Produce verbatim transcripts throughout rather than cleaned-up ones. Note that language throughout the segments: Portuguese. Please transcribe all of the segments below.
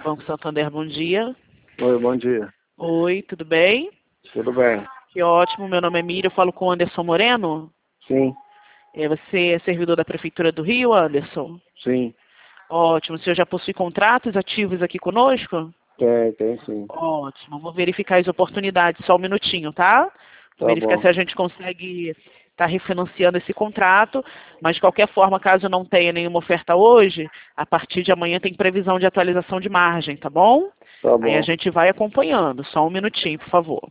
Banco Santander, bom dia. Oi, bom dia. Oi, tudo bem? Tudo bem? Que ótimo, meu nome é Miriam, eu falo com o Anderson Moreno. Sim, É, você é servidor da Prefeitura do Rio, Anderson? sim. Ótimo, o senhor já possui contratos ativos aqui conosco? Tem, tem sim. Ótimo, vou verificar as oportunidades, só um minutinho, tá? Vou Tá verificar bom. se a gente consegue estar refinanciando esse contrato, mas de qualquer forma, caso não tenha nenhuma oferta hoje, a partir de amanhã tem previsão de atualização de margem, tá bom? Tá Aí a bom. gente vai acompanhando, só um minutinho, por favor.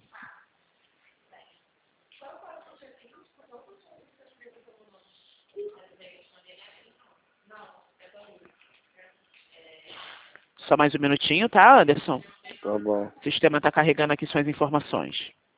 Só mais um minutinho, tá, Anderson? Tá bom. O sistema está carregando aqui suas informações.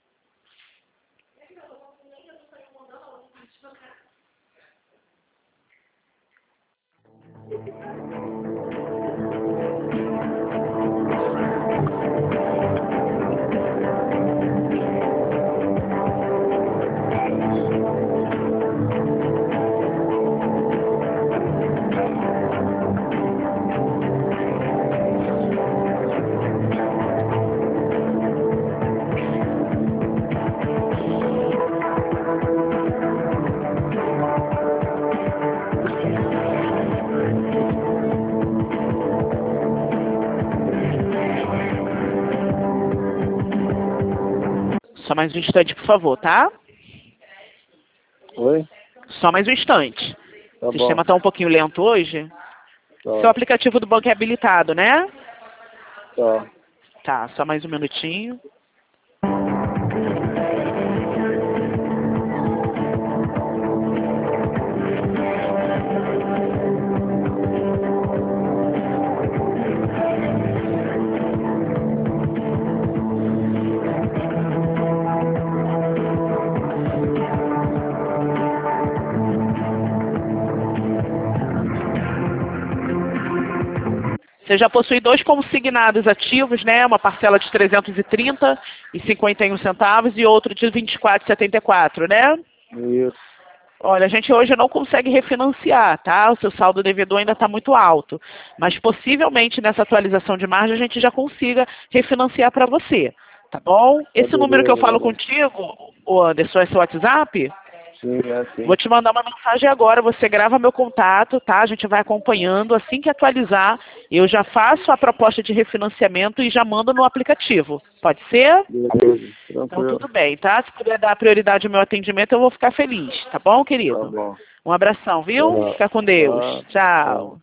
Só mais um instante, por favor, tá? Oi? Só mais um instante. Tá O bom. sistema está um pouquinho lento hoje. Tá. Seu aplicativo do banco é habilitado, né? Tá. Tá, só mais um minutinho. Você já possui dois consignados ativos, né? Uma parcela de trezentos e trinta e cinquenta e um centavos e outro de vinte e quatro e setenta e quatro, né? Isso. Olha, a gente hoje não consegue refinanciar, tá? O seu saldo devedor ainda está muito alto. Mas possivelmente nessa atualização de margem a gente já consiga refinanciar para você, tá bom? Esse Tá número que eu falo beleza. contigo, ô Anderson, é seu WhatsApp? Sim, é sim. Vou te mandar uma mensagem agora, você grava meu contato, tá? A gente vai acompanhando. Assim que atualizar, eu já faço a proposta de refinanciamento e já mando no aplicativo. Pode ser? Beleza. Então Tranquilo. tudo bem, tá? Se puder dar prioridade ao meu atendimento, eu vou ficar feliz, tá bom, Tá querido? bom. Um abração, viu? Tá. Fica com Deus. Tá. Tá. Tchau.